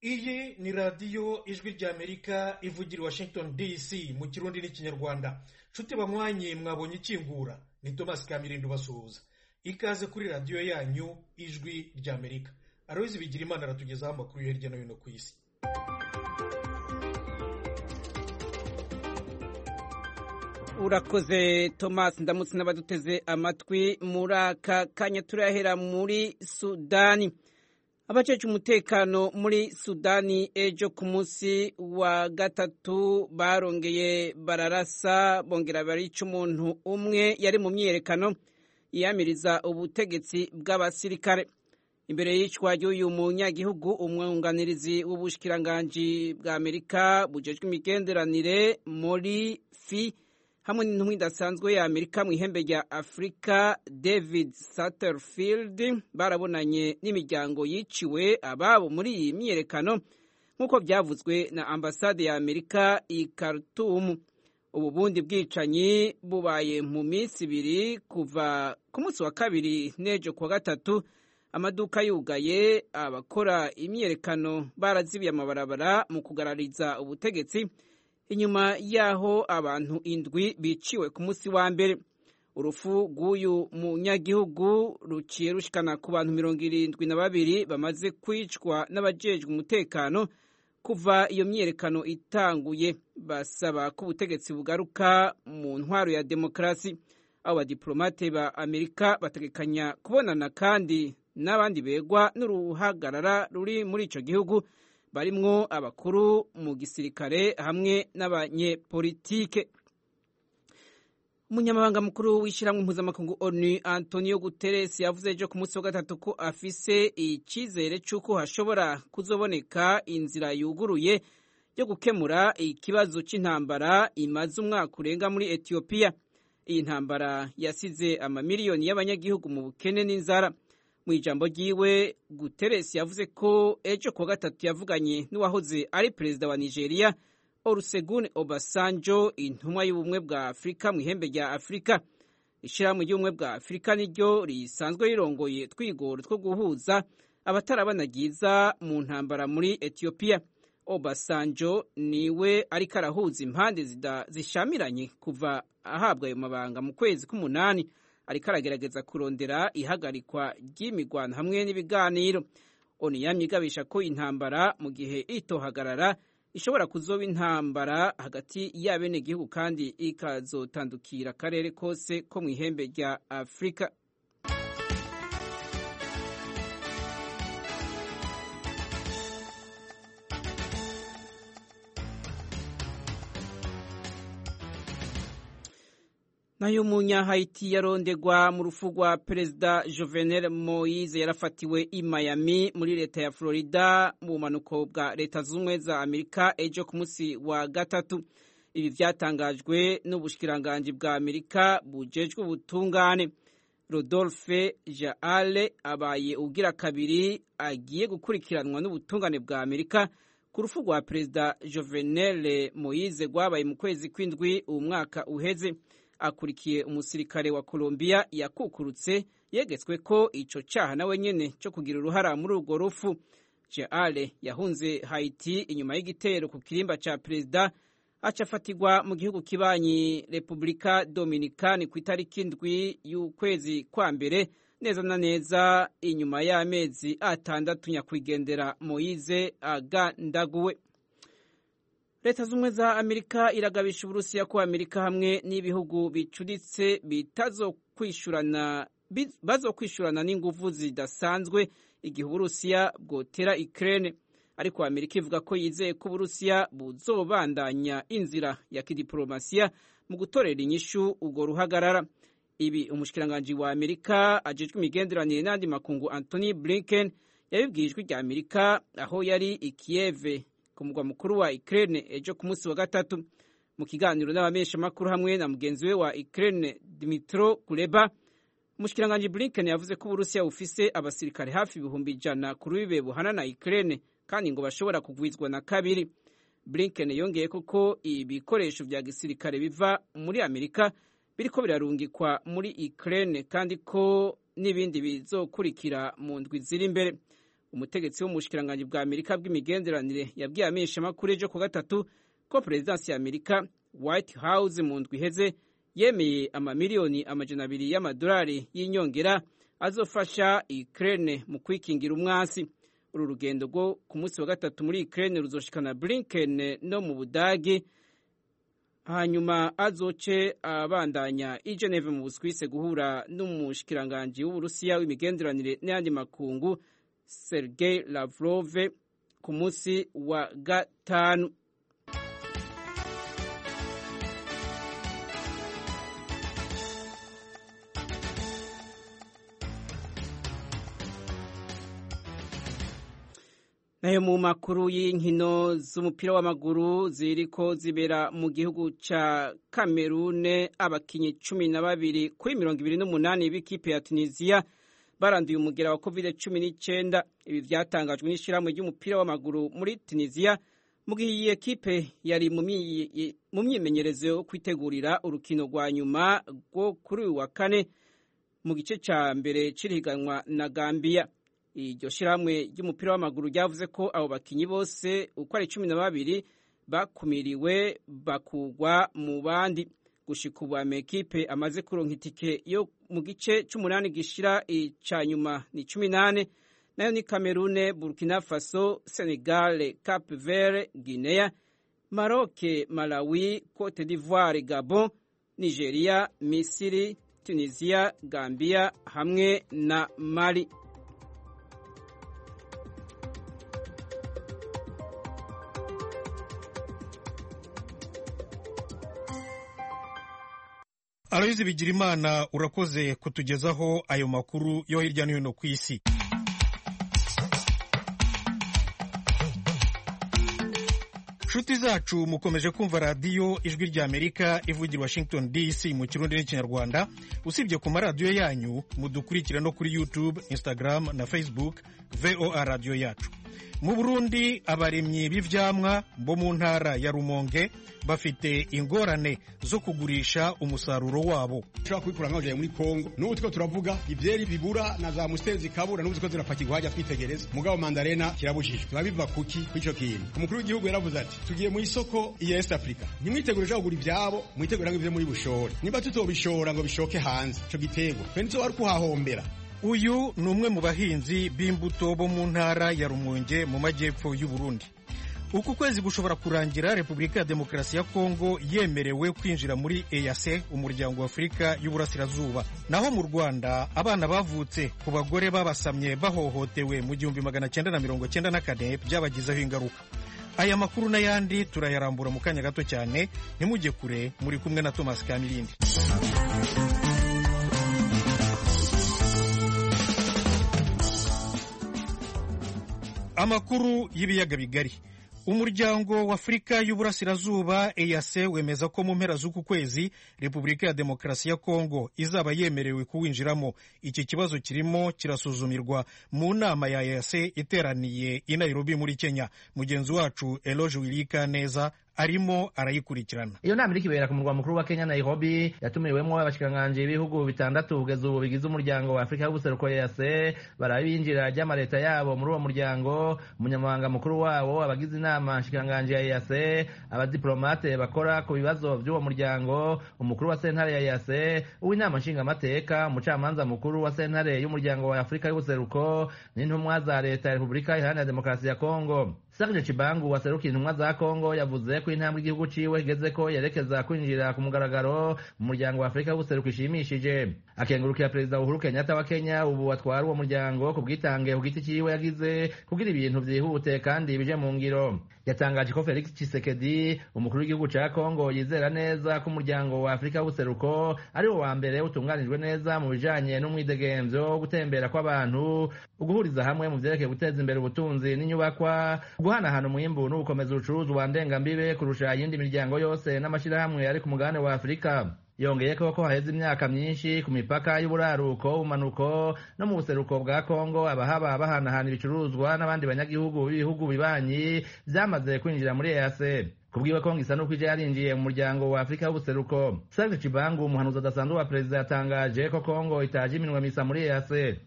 Iyi ni radiyo ijwi ry'Amerika ivugira i Washington DC mu kirundi n'ikinyarwanda. Nshuti banywanyi mwabonye ikingura, ni Thomas Kamirindo basuhuza. Ikaze kuri radiyo yanyu ijwi ry'Amerika. Aloyizi Bigirimana aratugezaho amakuru yo hirya no hino ku isi. Urakoze Thomas, ndamutse n'abaduteze amatwi. Muri aka kanya turahera muri Sudani. Abajejwe umutekano muri Sudani ejo ku munsi wa gatatu barongeye bararasa bongera barica umuntu umwe yari mu myiyerekano yiyamiriza ubutegetsi bw'abasirikare. Imbere y'icwa ry'uyu munyagihugu, umwunganirizi w'ubushikiranganji bwa Amerika bujejwe imigenderanire muri hamwe n'intumwa idasanzwe ya Amerika mu ihembe rya Afrika, David Satterfield, barabonanye n'imiryango yiciwe ababo muri iyi myiyerekano nk'uko byavuzwe na ambasade ya Amerika i Khartoum. Ubu bundi bwicanyi bubaye mu minsi ibiri kuva ku munsi wa kabiri n'ejo kuwa gatatu, amaduka yugaye, abakora imyiyerekano barazibiye amabarabara mu kugarariza ubutegetsi inyuma yaho abantu indwi biciwe ku munsi wa mbere. Urufu rw'uyu munyagihugu ruciye rushikana ku bantu 72 bamaze kwicwa n'abajejwe umutekano kuva iyo myiyerekano itanguye. Basaba ko ubutegetsi bugaruka mu ntwaro ya demokarasi. Abo badiplomate ba Amerika bategekanya kubonana kandi n'abandi begwa n'uruhagarara ruri muri ico gihugu, barimwo abakuru mu gisirikare hamwe n'abanyepolitike. Umunyamabanga mukuru w'ishyirahamwe mpuzamakungu ONU Antonio Guterres yavuze ejo ku munsi wa gatatu ko afise icyizere cy'uko hashobora kuzoboneka inzira yuguruye yo gukemura ikibazo cy'intambara imaze umwaka urenga muri Ethiopia. Iyi ntambara yasize amamiliyoni y'abanyagihugu mu bukene n'inzara. Mu ijambo ryiwe, Guterres yavuze ko ejo kuwa gatatu yavuganye n'uwahoze ari perezida wa Nigeria Olusegun Obasanjo, intumwa y'ubumwe bwa Afurika mu ihembe rya Afurika. Ishirahamwe ry'ubumwe bwa Afurika niryo risanzwe rirongoye twigoro two guhuza abatarabanagiza mu ntambara muri Ethiopia. Obasanjo niwe ariko arahuza impande zishamiranye kuva ahabwa ayo mabanga mu kwezi k'umunani. Ariko aragerageza kurondera ihagarikwa ry'imigwano hamwe n'ibiganiro. ONU yamye igabisha ko intambara mu gihe itohagarara ishobora kuzoba intambara hagati y'abenegihugu kandi ikazotandukira akarere kose ko mu ihembe rya Afurika. Nayo umunya-Haiti yarondegwa mu rufu rwa Perezida Jovenel Moise yarafatiwe i Miami muri leta ya Florida mu bumanuko bwa Leta Zunze za Amerika ejo ku munsi wa gatatu. Ibi vyatangajwe n'ubushikiranganji bwa Amerika bujejwe ubutungane. Rodolphe Jaale abaye ugira kabiri agiye gukurikiranwa n'ubutungane bwa Amerika ku rufu rwa Perezida Jovenel Moise rwabaye mu kwezi kw'indwi umwaka uheze. Akurikiye umusirikare wa Colombia yakukurutse yegetswe ko ico cyaha nawe nyene cyo kugira uruhara muri urwo rufu. Jaale yahunze Haiti inyuma y'igitero ku kirimba ca perezida, acafatirwa mu gihugu kibanyi Republika Dominicani ku itariki indwi y'ukwezi kwa mbere, neza na neza inyuma y'amezi 6 nyakwigendera Moise agandaguwe. Leta Zunze za Amerika iragabisha Uburusiya ko Amerika hamwe n'ibihugu bicuditse bazokwishurana n'inguvu zidasanzwe igihe Uburusiya bwotera Ukraine. Ariko Amerika ivuga ko yizeye ko Uburusiya buzobandanya inzira ya kidiplomasiya mu gutorera inyishu ubwo ruhagarara. Ibi umushikiranganji wa Amerika ajejwe imigenderanire n'andi makungu Antony Blinken yabibwiye ijwi rya Amerika aho yari i Kiev ku mugwa mukuru wa Ukraine ejo ku munsi wa gatatu. Mu kiganiro n'abamesha makuru hamwe na mugenzi we wa Ukraine Dmytro Kuleba, umushikiranganji Blinken yavuze ko Uburusiya bufise abasirikare hafi 100 ku rubibe buhana na Ukraine kandi ngo bashobora kugwizwa na kabiri. Blinken yongeye ko ibikoresho vya gisirikare biva muri Amerika biriko birarungikwa muri Ukraine kandi ko n'ibindi bizokurikira mu ndwi ziri imbere. umutegetsi w'umushikiranganji bwa Amerika bw'imigenderanire yabwiye ameshamakuru ejo ku gatatu ko perezidansi ya Amerika White House mu ndwi iheze yemeye amamiliyoni amajana 2 y'amadolari y'inyongera azofasha Ukraine mu kwikingira umwasi. Uru rugendo rwo ku munsi wa gatatu muri Ukraine ruzoshikana Blinken no mu Budagi, hanyuma azoce abandanya i Geneve mu Busuwisi guhura n'umushikiranganji w'Uburusiya w'imigenderanire n'ayandi makungu Sergei Lavrov ku munsi wa gatanu. Nayo mu makuru y'inkino z'umupira w'amaguru ziriko zibera mu gihugu ca Cameroon, abakinyi 12 kuri 28 b'ikipe ya Tunisia baranduye umugera wa COVID-19. Ibi vyatangajwe n'ishirahamwe ry'umupira w'amaguru muri Tunisia mu gihe iyi ekipe yari mu myimenyerezo yo kwitegurira urukino rwa nyuma rwo kuri wa kane mu gice ca mbere cirihiganwa na Gambia. Iryo shirahamwe ry'umupira w'amaguru ryavuze ko abo bakinyi bose uko ari 12 bakumiriwe bakugwa mu bandi. Gushika ubu ekipe amaze kuronka itike yo mu gice c'umunani gishira ica nyuma ni 18, nayo ni Cameroon, Burkina Faso, Senegal, Cap Vert, Guinea, Maroc, Malawi, Cote d'Ivoire, Gabon, Nigeria, Misiri, Tunisia, Gambia hamwe na Mali. Aloyizi Bigirimana, urakoze kutugezaho ayo makuru yo hirya no hino ku isi. Nshuti zacu, mukomeje kumva radiyo Ijwi rya Amerika ivugira Washington DC mu Kirundi n'Ikinyarwanda. Usibye ku maradiyo yanyu, mudukurikira no kuri YouTube, Instagram na Facebook, VOA Radio yacu. Mu Burundi, abaremyi b'ivyamwa bo mu ntara ya Rumonge bafite ingorane zo kugurisha umusaruro wabo. Ushaka kubikura nk'aho muri Kongo, n'ubu two turavuga ivyeri bibura na za musitezi kabura, n'ubu ziko zirapakirwa hajya twitegereza. Mugabo mandarena kirabujijwe. Turabiva kuki kw'ico kintu. Umukuru w'igihugu yaravuze ati tugiye mu isoko ya East Africa, ntimwitegurije kugura ivyabo, mwitegura nk'ivyo muri Bushore. Niba tutobishora ngo bishoke hanze ico gitego, twe nizo bari kuhahombera. Uyu ni umwe mu bahinzi b'imbuto bo mu ntara ya Rumonge mu majyepfo y'u Burundi. Uku kwezi gushobora kurangira Repubulika ya Demokarasi ya Kongo yemerewe kwinjira muri EAC, umuryango wa Afurika y'Uburasirazuba. Naho mu Rwanda, abana bavutse ku bagore babasamye bahohotewe mu 1994 byabagizeho ingaruka. Aya makuru n'ayandi turayarambura mu kanya gato cyane, ntimujye kure, muri kumwe na Thomas Kamilindi. Amakuru y'ibiyaga bigari. Umuryango wa Afurika y'Uburasirazuba EAC wemeza ko mu mpera z'uku kwezi Repubulika ya Demokarasi ya Kongo izaba yemerewe kuwinjiramo. Iki kibazo kirimo kirasuzumirwa mu nama ya EAC iteraniye i Nairobi muri Kenya. Mugenzi wacu Eloge Wilikaneza arimo arayikurikirana. Iyo nama iriko ibera ku murwa mukuru wa Kenya Nairobi, yatumiwemwo abashikanganje b'ibihugu 6 kugeza ubu bigize umuryango wa Afurika y'Ubuseruko EAC, barabinjira ry'amareta yabo muri uwo muryango. Umunyamabanga mukuru wabo, abagize inama nshikanganje ya EAC, abadiplomate bakora ku bibazo by'uwo muryango, umukuru wa sentare ya EAC, uw'inama nshingamateka, umucamanza mukuru wa sentare y'umuryango wa Afurika y'Ubuseruko, n'intumwa za leta ya Repubulika Iharanira Demokarasi ya Kongo. Serge Chibangu waserukiye intumwa za Kongo yavuze ko intambwe igihugu ciwe igeze ko yerekeza kwinjira ku mugaragaro mu muryango wa Afurika y'Ubuseruko ishimishije. Akengurukira Perezida Uhuru Kenyatta wa Kenya ubu atwara uwo muryango ku bwitange ku giti ciwe yagize kugira ibintu vyihute kandi bije mu ngiro. Yatangaje ko Felix Tshisekedi, umukuru w'igihugu ca Kongo, yizera neza ko umuryango wa Afurika y'Ubuseruko ari wo wa mbere utunganijwe neza mu bijanye n'umwidegemvyo, gutembera kw'abantu, uguhuriza hamwe mu vyerekeye guteza imbere ubutunzi n'inyubakwa, guhanahana umwimbu n'ugukomeza ubucuruzwa ndengambibe kurusha iyindi miryango yose n'amashirahamwe ari ku mugabane wa Afurika. Yongeye ko haheze imyaka myinshi ku mipaka y'uburaruko, umanuko no mu buseruko bwa Kongo abahaba bahanahana ibicuruzwa n'abandi banyagihugu b'ibihugu bibanyi vyamaze kwinjira muri EAC. Kubwiwe Kongo isa nuko ije yarinjiye mu muryango wa Afurika y'Ubuseruko. Serge Chibangu, umuhanuzi adasanzwe wa perezida, yatangaje ko Kongo itaje iminwe misa muri EAC.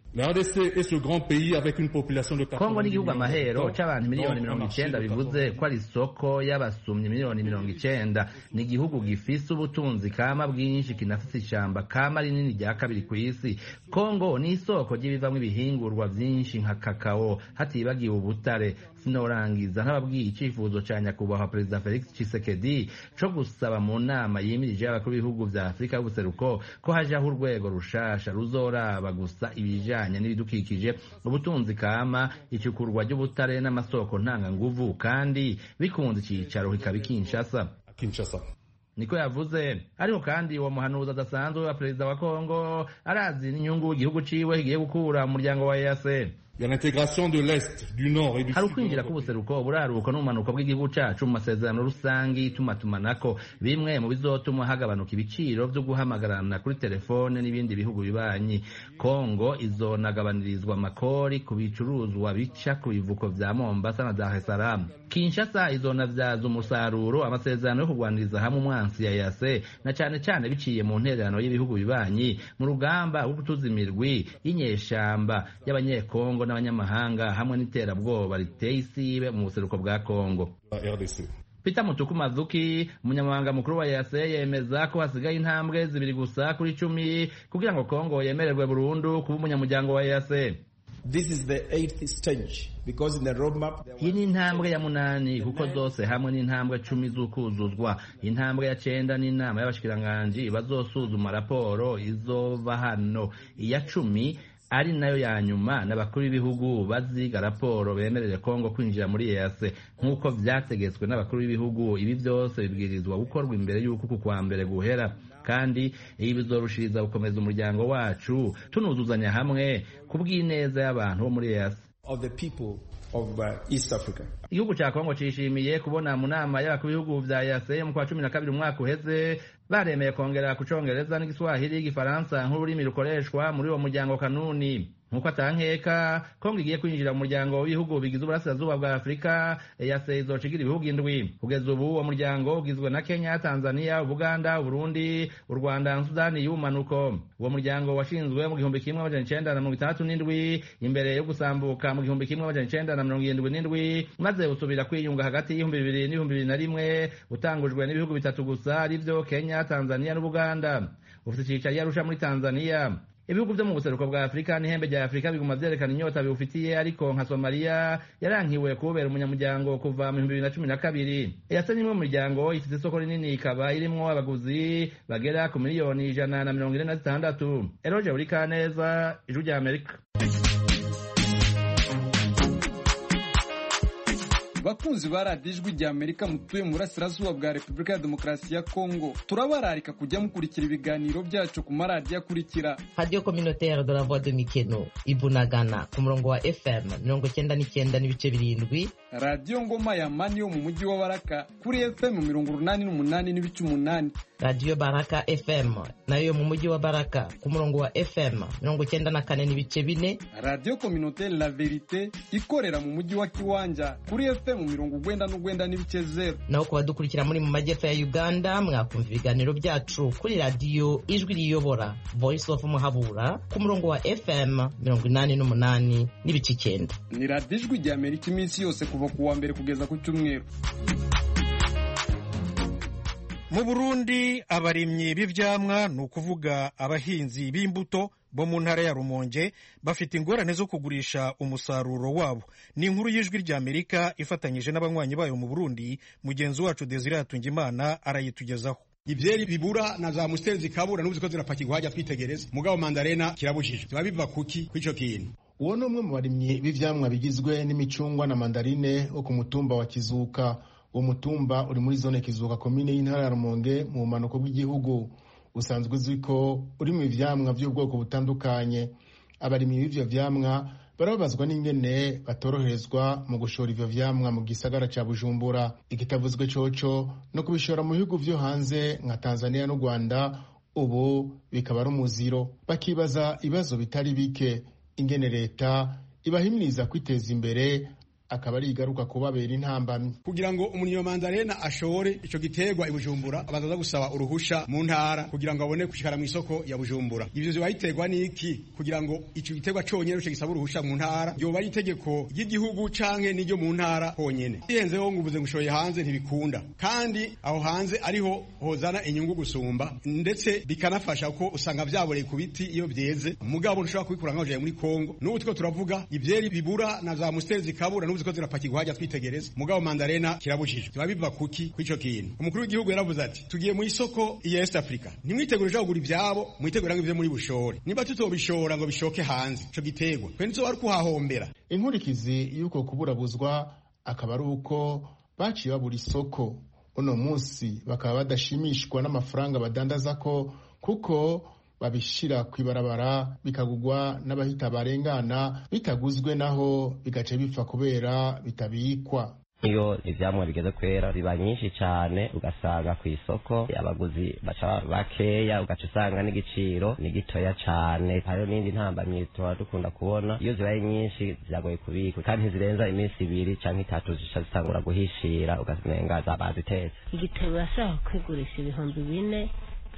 Kongo ni igihugu amahero c'abantu miliyoni 90 bivuze ko ari isoko y'abasumyi miliyoni 90. Ni igihugu gifise ubutunzi kama bwinshi, kinafise ishamba kama rinini rya kabiri ku isi. Kongo ni isoko ry'ibivamwo ibihingurwa vyinshi nka kakao, hatibagiwe ubutare. Sinorangiza ntababwiye icifuzo ca nyakubahwa Perezida Felix Tshisekedi co gusaba mu nama yimirije y'abakuru b'ibihugu vya Afrika y'ubuseruko ko hajaho urwego rushasha ruzoraba gusa ibijanye n'ibidukikije, ubutunzi kama, icukurwa ry'ubutare n'amasoko ntanganguvu, kandi bikunze icicaro kikaba Kinshasa. Niko yavuze. Ariko kandi uwo muhanuzi adasanzwe wa perezida wa Kongo arazi n'inyungu igihugu ciwe kigiye gukura mu muryango wa EAC. Hari ukwinjira k'ubuseruko, buraruko n'ubumanuko bw'igihugu cacu mu masezerano rusangi tumatumanako, bimwe mu bizotuma hagabanuka ibiciro vyo guhamagarana kuri telefone n'ibindi bihugu bibanyi. Kongo izonagabanirizwa amakori ku bicuruzwa bica ku bivuko vya Mombasa na Dar es Salaam. Kinshasa izonavyaza umusaruro amasezerano yo kugwaniriza hamwe umwansi ya EAC, na cane cane biciye mu ntererano y'ibihugu bibanyi mu rugamba rwo gutuza imirwi y'inyeshamba y'abanyekongo n'abanyamahanga hamwe n'iterabwoba riteye isibe mu buseruko bwa Kongo. Peter Mutuku Mazuki, umunyamabanga mukuru wa EAC, yemeza ko hasigaye intambwe 2 gusa kuri 10 kugira ngo Kongo yemererwe burundu kuba umunyamuryango wa EAC. This is the 8th stage because in the roadmap iyi ni intambwe ya 8 kuko zose hamwe ni intambwe 10 z'ukuzuzwa. Intambwe ya 9 ni inama y'abashikiranganji bazosuzuma raporo izova hano. Iya 10 ari nayo ya nyuma n'abakuru b'ibihugu baziga raporo bemerere Kongo kwinjira muri EAC nk'uko vyategetswe n'abakuru b'ibihugu. Ibi byose bibwirizwa gukorwa imbere y'uko ku kwa mbere guhera, kandi ibi bizorushiriza gukomeza umuryango wacu tunuzuzanya hamwe kubw'ineza y'abantu bo muri EAC. of the people of East Africa. Igihugu ca Kongo cishimiye kubona mu nama y'abakuru b'ibihugu vya EAC mu kwa 12 umwaka uheze baremeye kongera kucongereza n'igiswahili igifaransa nk'ururimi rukoreshwa muri uwo muryango kanuni. Nkuko atankeka Kongo igiye kwinjira mu muryango w'ibihugu bigize uburasirazuba bwa Afrika, EAC izocigira ibihugu 7. Kugeza ubu uwo muryango ugizwe na Kenya, Tanzania, Uganda, Burundi, u Rwanda, Sudani y'ubumanuko. Uwo muryango washinzwe mu 1967 imbere yo gusambuka mu 1977 maze usubira kwiyunga hagati y'2000 n'2001 utangujwe n'ibihugu 3 gusa arivyo Kenya, Tanzania n'Uganda. Ufite icicaro Arusha muri Tanzania. Ibihugu vyo mu buseruko bwa Afrika n'ihembe rya Afrika biguma vyerekana inyota biufitiye, ariko nka Somalia yarankiwe kubera umunyamuryango kuva mu 2012. EAC ni mu miryango ifite isoko rinini, ikaba irimwo abaguzi bagera ku miliyoni 146. Eroje Urikaneza, Ijwi rya Amerika. Bakunzi ba Radio Ijwi rya Amerika mutuye mu burasirazuba bwa Repubulika ya Demokarasi ya Kongo, turabararika kujya mukurikira ibiganiro byacu ku maradiyo akurikira: Radio Communautaire de la Voix de Mikeno Ibunagana ku murongo wa FM 99.7, Radio Ngoma ya Mani yo mu mujyi wa Baraka kuri FM 88.8. Radio Baraka FM nayo mu mujyi wa Baraka ku murongo wa FM 94.4. Radio Communautaire La Verite ikorera mu mujyi wa Kiwanja kuri FM 99.0. Naho kuba dukurikira muri mu majyepfo ya Uganda mwakumva ibiganiro byacu kuri Radio Ijwi riyobora Voice of Muhabura ku murongo wa FM 88.9. Ni Radio Ijwi rya Amerika iminsi yose kuva ku wa mbere kugeza ku cyumweru. Mu Burundi abarimyi b'ivyamwa ni ukuvuga abahinzi b'imbuto bo mu ntara ya Rumonge bafite ingorane zo kugurisha umusaruro wabo. Ni inkuru y'Ijwi rya Amerika ifatanyije n'abanywanyi bayo mu Burundi. Mugenzi wacu Desire Hatungimana arayitugezaho. Ivyeri bibura na za mustenzi kabura n'uzi ko zirapakirwa hajya twitegereza, mugabo mandarena kirabujijwe. Biba biva kuki kw'ico kintu? Uwo ni umwe mu barimyi b'ivyamwa bigizwe n'imicungwa na mandarine wo ku mutumba wa Kizuka. Uwo mutumba uri muri zone Kizuka, komine y'intara ya Rumonge mu bumanuko bw'igihugu. Usanzwe uzwi ko uri mu ivyamwa by'ubwoko butandukanye. Abarimyi b'ivyo vyamwa barabazwa n'ingene batoroherezwa mu gushora ivyo vyamwa mu gisagara ca Bujumbura. Ikitavuzwe coco no kubishora mu bihugu vyo hanze nka Tanzania n'u Rwanda, ubu bikaba ari umuziro. Bakibaza ibibazo bitari bike, ingene leta ibahimiriza kwiteza imbere akaba ari igaruka kubabera intambamyi. Kugira ngo umurimyi wa mandarena ashore ico giterwa i Bujumbura abanza gusaba uruhusha mu ntara kugira ngo abone kushikara mu isoko ya Bujumbura. Ivyo ziba yiterwa niki kugira ngo ico giterwa conyene cyo gisaba uruhusha mu ntara yoba ari itegeko ry'igihugu canke n'iryo mu ntara honyene. Ihenzeho ngubuze ngushoye hanze ntibikunda kandi aho hanze ariho hozana inyungu gusumba ndetse bikanafasha ko usanga vyaboreye ku biti iyo byeze mugabo ntushobora kubikura nkaje muri Kongo. N'ubu tuko turavuga ivyeri bibura na za mustezi kabura n'ubu ziko zirapakirwa hajya twitegereza mugabo mandarena kirabujijwe. Biba biva kuki kw'ico kintu. Umukuru w'igihugu yaravuze ati tugiye mu isoko ya East Africa nimwitegurije kugura ivyabo mwitegura ngo ivyo muri bushore niba tutobishora ngo bishoke hanze ico giterwa kwe nizo bari kuhahombera. Inkurikizi yuko kuburabuzwa akaba ari uko baciye babura isoko. Uno munsi bakaba badashimishwa n'amafaranga badandaza ko kuko babishira kwibarabara bikagugwa n'abahita barengana bitaguzwe naho bigace bipfa kubera bitabikwa. Iyo ivyamwa bigeze kwera biba nyinshi cyane ugasanga ku isoko abaguzi baca bakeya ugaca usanga n'igiciro ni gitoya cyane. Hariho n'indi ntambamyi tuba dukunda kubona iyo zibaye nyinshi ziragoye kubika kandi ntizirenza iminsi 2 canke 3 zica zitangura guhishira ugasanga zabazitetse. Igitebo bashaka kwigurisha 4,000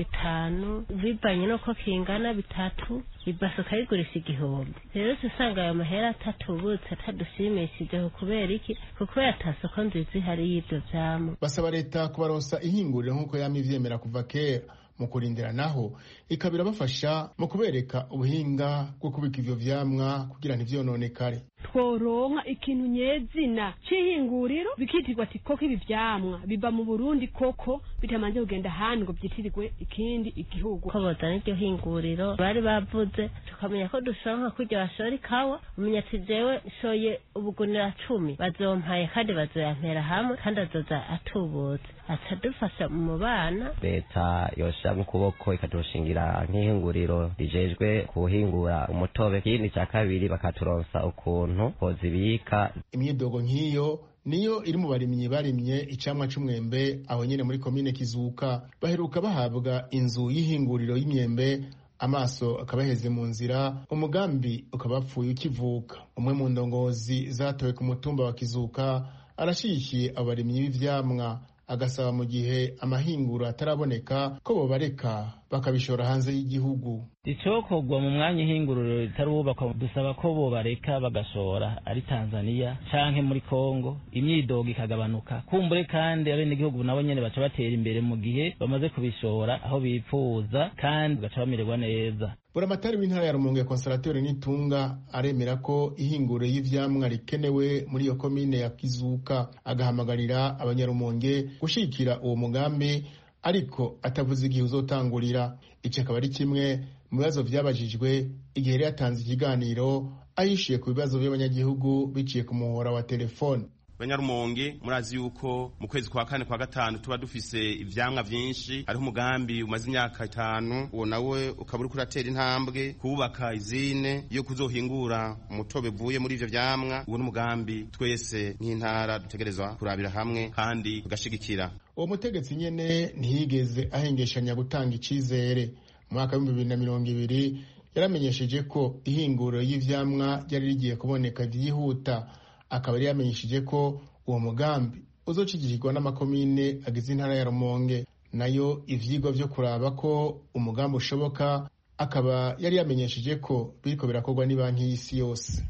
5 bibanye nuko kingana 3 ibase kayigurisha 1,000. Rero usanga ayo mahera atatubutse atadushimishije kubera iki kuko yatasoko nziza hari y'ibyo vyamo. Basaba leta kubaronsa ihinguriro nkuko yamivyemera kuva kera mu kurindira naho ikabira bafasha mu kubereka ubuhinga bwo kubika ivyo vyamwa kugira ntivyononekare. Tworonka ikintu nyezina c'ihinguriro bikitirwa ati koko ibi vyamwa biba mu Burundi koko bitamanje kugenda handi ngo byitirirwe ikindi igihugu. Ko bozana iryo hinguriro bari bavuze tukamenya ko dushonka kurya bashora ikawa umenya ati jewe shoye ubugunira 10 bazompaye kandi bazoyampera hamwe kandi azoza atubutse atadufasha mu bana. Leta yosha mu kuboko ikadushingira nk'ihinguriro rijejwe kuhingura umutobe. Ikindi cya kabiri bakaturonsa ukuntu hozibika. Imyidogo nk'iyo niyo iri mu barimyi barimye icamwa c'umwembe aho nyene muri komine Kizuka baheruka bahabwa inzu y'ihinguriro y'imyembe amaso akabaheze mu nzira umugambi ukabapfuye ukivuka. Umwe mu ndongozi zatowe ku mutumba wa Kizuka arashigikiye abarimyi b'ivyamwa agasaba mu gihe amahinguro ataraboneka ko bobareka bakabishora hanze y'igihugu. Icokogwa mu mwanya ihinguriro ritarubakwa dusaba ko bobareka bagashora ari Tanzania canke muri Kongo imyidogo ikagabanuka kumbure kandi abene igihugu nabo nyene baca batera imbere mu gihe bamaze kubishora aho bipfuza kandi baca bamererwa neza. Buramatari w'intara ya Rumonge Consolateur Nitunga aremera ko ihinguro y'ivyamwa rikenewe muri iyo komine ya Kizuka agahamagarira abanyarumonge gushikira uwo mugambi ariko atavuze igihe uzotangurira. Ico akaba ari kimwe mu bibazo vyabajijwe igihe yari yatanze ikiganiro ayishiye ku bibazo by'abanyagihugu biciye ku muhora wa telefone. Banyarumonge murazi yuko mu kwezi kwa 4 kwa 5 tuba dufise ivyamwa vyinshi hariho umugambi umaze imyaka 5 uwo nawe ukaba uri kuratera intambwe kubaka izine yo kuzohingura umutobe vuye muri ivyo vyamwa. Uwo n'umugambi twese nk'intara dutegerezwa kurabira hamwe kandi tugashigikira. Uwo mutegetsi nyene ntiyigeze ahengeshanya gutanga icizere. Mu mwaka wa 2020 yaramenyesheje ko ihinguro y'ivyamwa ryari rigiye kuboneka vyihuta. Akaba yari yamenyesheje ko uwo mugambi uzocigirwa n'amakomine agize intara ya Rumonge nayo ivyigwa vyo kuraba ko umugambi ushoboka. Akaba yari yamenyesheje ko biriko birakorwa ni banki y'isi yose.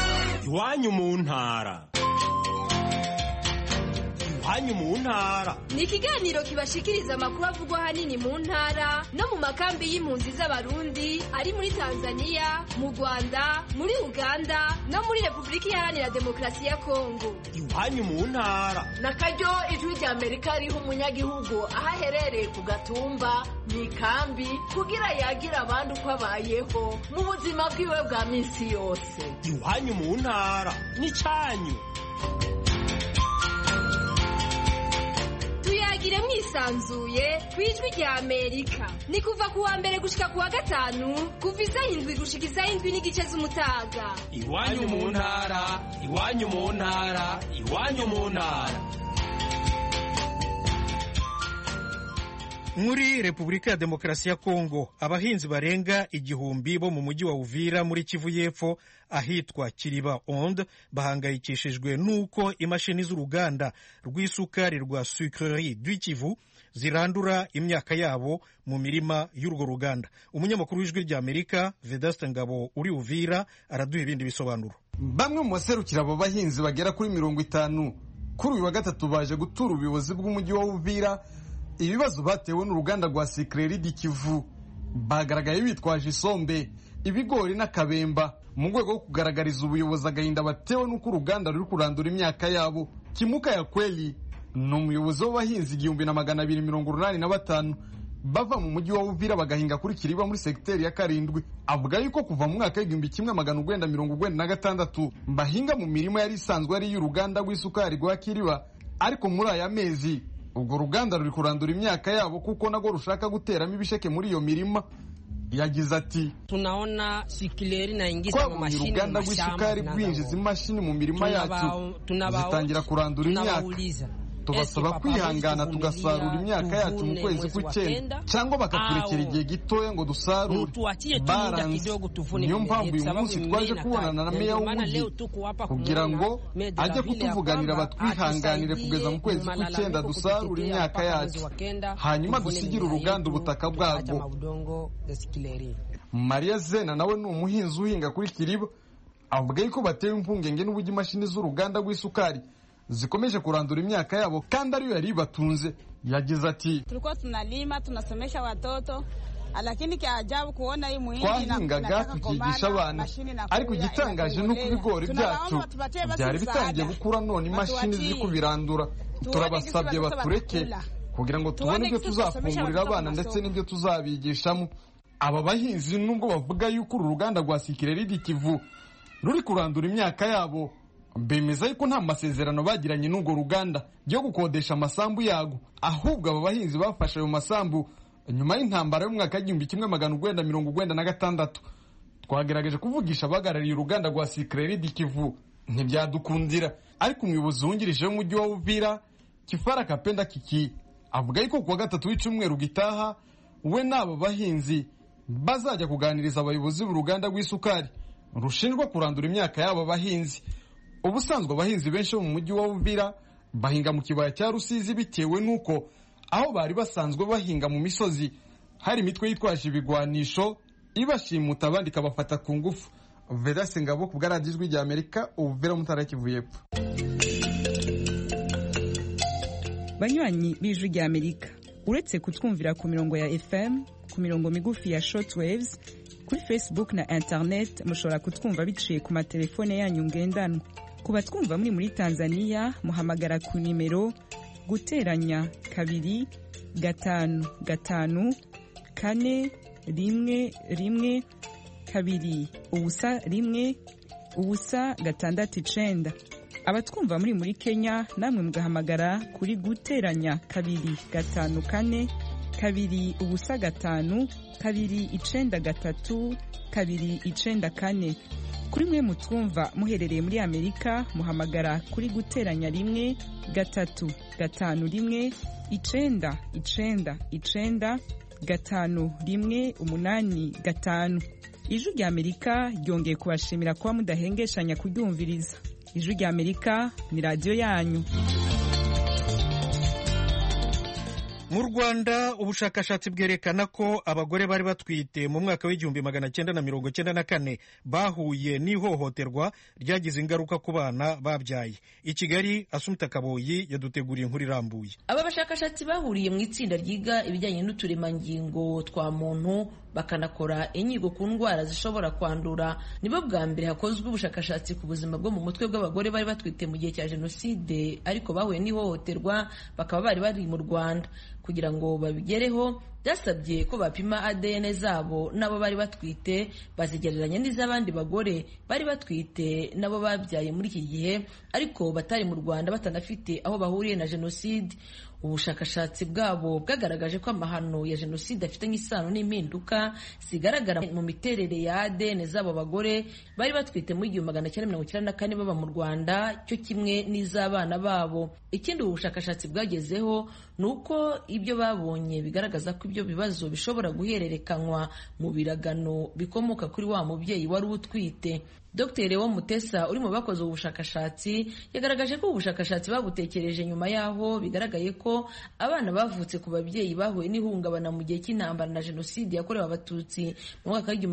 Iwanyu mu ntara. Iwanyu mu ntara ni ikiganiro kibashikiriza amakuru avugwa hanini mu ntara no mu makambi y'impunzi z'abarundi ari muri Tanzania, mu Rwanda, muri Uganda no muri Republika Iharanira Demokarasi ya Kongo. Iwanyu mu ntara nakaryo ijwi rya Amerika riho umunyagihugu aho aherereye ku gatumba mu ikambi kugira yagira abandi uko abayeho mu buzima bwiwe bwa minsi yose. Iwanyu mu ntara ni canyu. Tuyagire mwisanzuye kwijwi rya Amerika. Ni kuva kuwa mbere gushika kuwa 5 kuva 7 gushika 7 n'igice z'umutaga. Iwanyu mu ntara, iwanyu mu ntara, iwanyu mu ntara. muri Repubulika ya Demokarasi ya Kongo abahinzi barenga 1000 bo mu mujyi wa Uvira muri Kivu y'Epfo ahitwa Kiriba Onde bahangayikishijwe nuko imashini z'uruganda rw'isukari rwa Sucrerie du Kivu zirandura imyaka yabo mu mirima y'urwo ruganda. Umunyamakuru w'Ijwi ry'Amerika Vedaste Ngabo uri Uvira araduha ibindi bisobanuro. Bamwe mu baserukira abo bahinzi bagera kuri 50 kuri uyu wa gatatu baje gutura ubuyobozi bw'umujyi wa Uvira ibibazo batewe n'uruganda rwa Sucrerie du Kivu. Bagaragaye bitwaje isombe, ibigori n'akabemba mu rwego rwo kugaragariza ubuyobozi agahinda batewe n'uko uruganda ruri kurandura imyaka yabo. Kimuka ya Kweli ni umuyobozi w'abahinzi 1285 bava mu mujyi wa Uvira bagahinga kuri Kiriba muri sekiteri ya Karindwi. Avuga yuko kuva mu mwaka w'1996 bahinga mu mirimo yari isanzwe ari y'uruganda rw'isukari rwa Kiriba, ariko muri aya mezi ubwo ruganda ruri kurandura imyaka yabo kuko nago rushaka guteramo ibisheke muri iyo mirima. Yagize ati tunaona Sucrerie na ingiza mu mashini uruganda rw'isukari rwinjiza imashini mu mirima yacu zitangira kurandura imyaka. Tubasaba kwihangana tugasarura imyaka yacu mu kwezi kw'icyenda cyangwa bakaturekera igihe gitoya ngo dusarure. Niyo mpamvu uyu munsi twaje kubonana na meya w'umujyi kugira ngo ajye kutuvuganira batwihanganire kugeza mu kwezi kw'icyenda dusarura imyaka yacu, hanyuma dusigire uruganda ubutaka bwabwo. Maria Zena nawe ni umuhinzi uhinga kuri Kiriba, avuga yuko batewe impungenge n'uburyo imashini z'uruganda rw'isukari zikomeje kurandura imyaka yabo kandi ariyo yari batunze. Yagize ati tulikuwa tunalima tunasomesha watoto lakini kiajabu kuona hii muhindi twahingaga tukigisha abana, ariko igitangaje nuko ibigori byacu byari bitangiye gukura none imashini ziri kubirandura. Turabasabye batureke kugira ngo tubone ibyo tuzafungurira abana ndetse n'ibyo tuzabigishamo. Aba bahinzi nubwo bavuga yuko uru ruganda rwa Sucrerie du Kivu ruri kurandura imyaka yabo, bemeza yuko nta masezerano bagiranye n'urwo ruganda byo gukodesha amasambu yago, ahubwo aba bahinzi bafashe ayo masambu nyuma y'intambara y'umwaka w'1996. Twagerageje kuvugisha abahagarariye uruganda rwa Sucrerie du Kivu ntibyadukundira, ariko umuyobozi wungirije w'umujyi wa Uvira Kifara Kapenda Kiki avuga yuko kuwa gatatu w'icyumweru gitaha we n'abo bahinzi bazajya kuganiriza abayobozi b'uruganda rw'isukari rushinjwa kurandura imyaka y'abo bahinzi. Ubusanzwe abahinzi benshi mu mujyi wa Uvira bahinga mu kibaya cya Rusizi bitewe nuko aho bari basanzwe bahinga mu misozi hari imitwe yitwaje ibigwanisho ibashimuta abandi kabafata ku ngufu. Vedaste Ngabo ku bwa Ijwi ry'Amerika, Uvira mu Ntara Kivu y'Epfo. Banywanyi b'Ijwi ry'Amerika, uretse kutwumvira ku mirongo ya FM, ku mirongo migufi ya shortwaves, kuri Facebook na internet mushobora kutwumva biciye ku matelefone yanyu ngendanwa. Kuba twumva muri Tanzania muhamagara ku nimero guteranya 2 5 5 4 1 1 2 ubusa 1 ubusa 6 abatwumva muri Kenya namwe mugahamagara kuri guteranya 2 5 4 2 ubusa 5 2 9 3 2 9 4. Kuri mwe mutwumva muherereye muri Amerika muhamagara kuri guteranya 1 3 5 1 9 9 9 5 1 8 5. Ijwi ry'Amerika ryongeye kubashimira kuba mudahengeshanya kuryumviriza. Ijwi ry'Amerika ni radio yanyu. Mu Rwanda ubushakashatsi bwerekana ko abagore bari batwite mu mwaka w'1994 bahuye n'ihohoterwa ryagize ingaruka ku bana babyaye. I Kigali, Asumta Kaboyi yaduteguriye inkuru irambuye. Aba bashakashatsi bahuriye mu itsinda ryiga ibijyanye n'uturemangingo twa muntu bakanakora inyigo ku ndwara zishobora kwandura. Nibo bwa mbere hakozwe ubushakashatsi ku buzima bwo mu mutwe bw'abagore bari batwite mu gihe cya Jenoside ariko bahuye n'ihohoterwa bakaba bari mu Rwanda. Kugira ngo babigereho byasabye ko bapima ADN zabo nabo bari batwite bazigereranya n'iz'abandi bagore bari batwite nabo babyaye muri iki gihe ariko batari mu Rwanda batanafite aho bahuriye na Jenoside. ubushakashatsi bwabo bwagaragaje ko amahano ya jenoside afitanye isano n'impinduka zigaragara mu miterere ya ADN z'abo bagore bari batwite mu 1994 baba mu Rwanda cyo kimwe n'iz'abana babo. Ikindi ubu bushakashatsi bwagezeho ni uko ibyo babonye bigaragaza ko ibyo bibazo bishobora guhererekanywa mu biragano bikomoka kuri wa mubyeyi wari utwite. Dr. Lewo Mutesa uri mu bakoze ubushakashatsi yagaragaje ko ubushakashatsi babutekereje nyuma yaho bigaragaye ko abana bavutse ku babyeyi bahuye n'ihungabana mu gihe cy'intambara na jenoside yakorewe abatutsi mu mwaka wa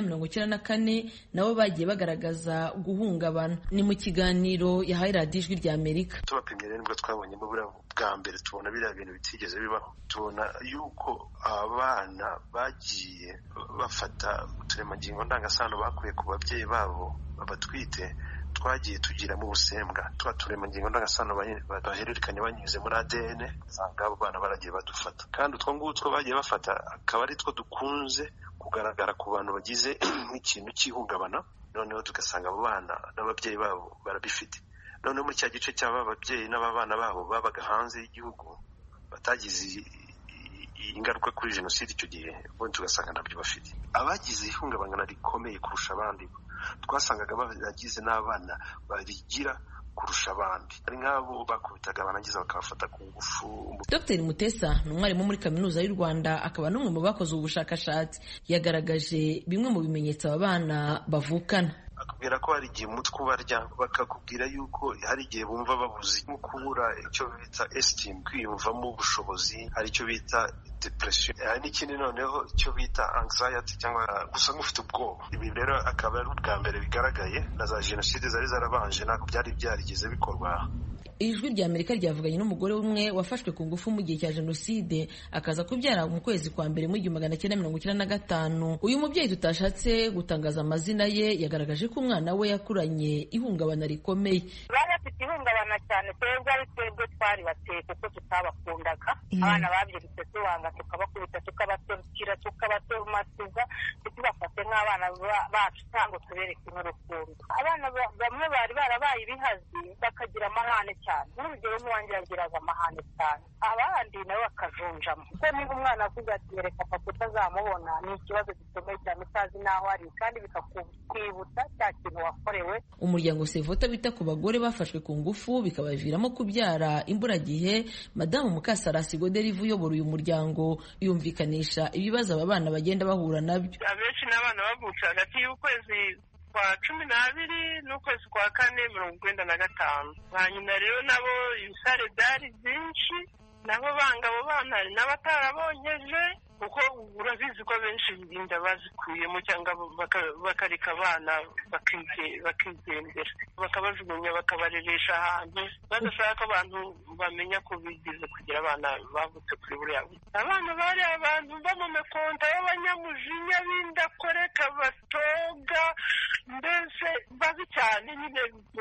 1994 nabo bagiye bagaragaza guhungabana. Ni mu kiganiro yahaye radiyo Ijwi rya Amerika. Tubapimye rero nibwo twabonyemo bwa mbere tubona biriya bintu bitigeze bibaho. Tubona yuko abana bagiye bafata uturemangingo ndangasano bakuye ku babyeyi babo babatwite, twagiye tugiramo ubusembwa. Twa turemangingo ndangasano bahererekanye banyuze muri ADN, usanga abo bana baragiye badufata, kandi utwo ngutwo bagiye bafata akaba ari two dukunze kugaragara ku bantu bagize nk'ikintu cy'ihungabana, noneho tugasanga abo bana n'ababyeyi babo barabifite. Noneho muri cya gice cy'aba babyeyi n'ababana babo babaga hanze y'igihugu batagize ingaruka kuri jenoside icyo gihe, ubundi tugasanga nabyo bafite. Abagize ihungabana rikomeye kurusha abandi twasangaga bagize n'abana barigira kurusha abandi, ari nk'abo bakubitaga barangiza bakabafata ku ngufu. Dr. Mutesa ni umwarimu muri Kaminuza y'u Rwanda, akaba n'umwe mu bakoze ubushakashatsi. Yagaragaje bimwe mu bimenyetso aba bana bavukana. Akubwira ko hari igihe umutwe ubarya, bakakubwira yuko hari igihe bumva babuze, nko kubura icyo bita esteem, kwiyumvamo ubushobozi, hari icyo bita depression, hari n'ikindi noneho icyo bita anxiety cyangwa gusa nk'ufite ubwoba. Ibi rero akaba ari ubwa mbere bigaragaye, na za jenoside zari zarabanje ntabwo byari byarigeze bikorwa. Ijwi rya Amerika ryavuganye n'umugore umwe wafashwe ku ngufu mu gihe cya jenoside akaza kubyara mu kwezi kwa mbere mu 1995. Uyu mubyeyi tutashatse gutangaza amazina ye yagaragaje ko umwana we yakuranye ihungabana rikomeye. Bari bafite ihungabana cyane, twebwe twari bateye kuko tutabakundaga. Abana babyirutse tubanga, tukabakubita, tukabatorukira, tukabatomatiza, tubafate nk'abana bacu cyangwa tubereke n'urukundo. Abana bamwe bari barabaye ibihazi bakagira amahane cyane. N'urugero n'uwanjye yagiraga amahane cyane, abandi nabo bakajunjamo. Kuko niba umwana avuga ati reka papa utazamubona, ni ikibazo gikomeye cyane utazi n'aho ari, kandi bikakwibutsa cya kintu wakorewe. Umuryango Sevota bita ku bagore bafashwe ku ngufu bikabaviramo kubyara imburagihe, Madamu Mukasarasi Goderive uyobora uyu muryango yumvikanisha ibibazo aba bana bagenda bahura nabyo. Abenshi n'abana bavutse hagati y'ukwezi kwa 12 n'ukwezi kwa 4/95. Ba nyina rero nabo ibisare byari byinshi, nabo banga abo bana n'abatarabonyeje, kuko urabizi ko benshi inda bazikuyemo cyangwa bakareka abana bakigendera, bakabajugunya bakabareresha ahantu badashaka abantu bamenya ko bigize kugira abana bavutse kuri buriya. Abana bari abantu bo mu mekonta y'abanyamujinya b'indakoreka batoga, mbese babi cyane nyine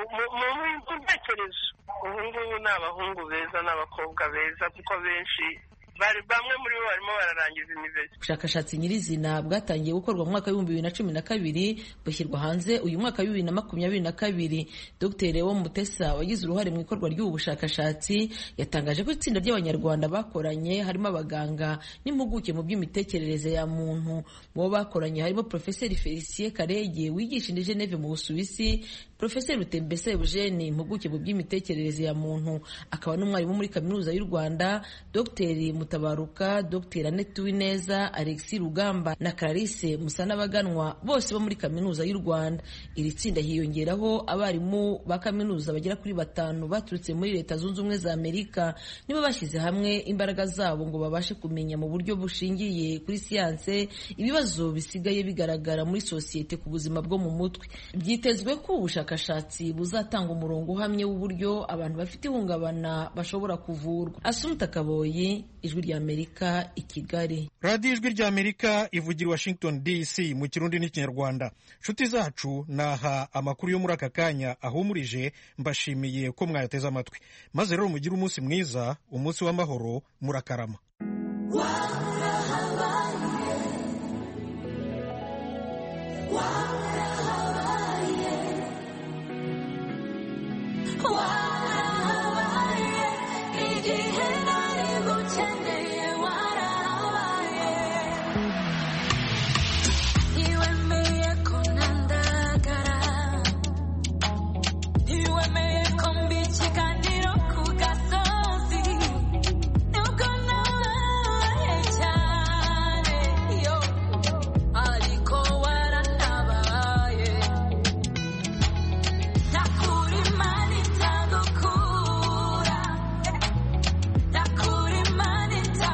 mu ntekerezo. Ubu ngubu ni abahungu beza n'abakobwa beza, kuko benshi bamwe muri bo barimo bararangiza university. Ubushakashatsi nyirizina bwatangiye gukorwa mu mwaka wa 2012 bushyirwa hanze uyu mwaka wa 2022. Dr. Lewo Mutesa wagize uruhare mu ikorwa ry'ubu bushakashatsi yatangaje ko itsinda ry'abanyarwanda bakoranye harimo abaganga n'impuguke mu by'imitekerereze ya muntu. Mu bakoranye harimo Professeur Felicien Karege wigisha i Geneve mu Busuwisi, Professeur Rutembese Eugene impuguke mu by'imitekerereze ya muntu, akaba n'umwarimu muri Kaminuza y'u Rwanda, Dr. Mutabaruka, Dr. Annette Uwineza, Alexis Rugamba na Clarisse Musanabaganwa, bose bo muri Kaminuza y'u Rwanda. Iri tsinda hiyongeraho abarimu ba kaminuza bagera kuri 5 baturutse muri Leta Zunze Ubumwe za Amerika, nibo bashyize hamwe imbaraga zabo ngo babashe kumenya mu buryo bushingiye kuri siyanse ibibazo bisigaye bigaragara muri sosiyete ku buzima bwo mu mutwe. Byitezwe ko ubushakashatsi buzatanga umurongo uhamye w'uburyo abantu bafite ihungabana bashobora kuvurwa. Asumta Kaboyi, Ijwi rya Amerika, i Kigali. Radio Ijwi rya Amerika ivugira Washington DC mu Kirundi n'Ikinyarwanda. Nshuti zacu, naha amakuru yo muri aka kanya ahumurije, mbashimiye ko mwayateze amatwi. Maze rero mugire umunsi mwiza, umunsi w'amahoro, murakarama. Wow.